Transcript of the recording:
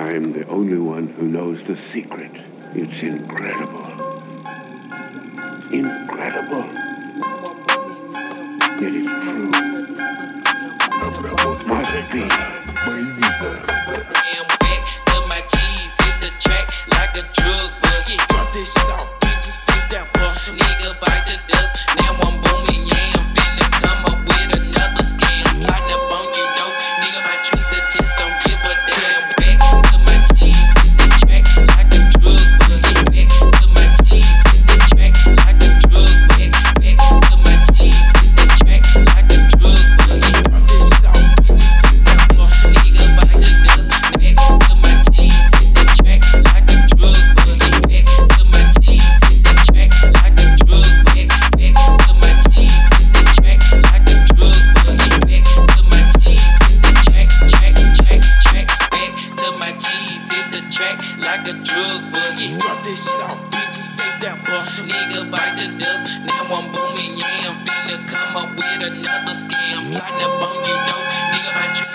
I'm the only one who knows the secret. It's incredible. Incredible. Yet it's true. Must be. I'm back to my cheese, hit the track like a drug buggy. Drop this shit off, bitches, spit that bust. Nigga bite the dust, now I'm booming, yeah, I'm finna come up with another scam. Line up on you, though, nigga, my trees that just don't give a damn. Back to my cheese, hit the track like a drug buggy. Back to my cheese, hit the track like a drug buggy. Back to my cheese, hit the track like a drug buggy. Drop this shit off, bitches, spit that bust. Nigga bite the dust. Back to my cheese, hit the track like a drug buggy. Back to my cheese, hit the track like a drug buggy. Back to my cheese, hit the track like a drug buggy. Back to my cheese, hit the track. Back to my cheese, hit the track like a drug buggy. Drop this shit off, bitches, fake that bust. Nigga bite the dust, now I'm booming, yeah, I'm finna come up with another scam. Line up on you, though, nigga, my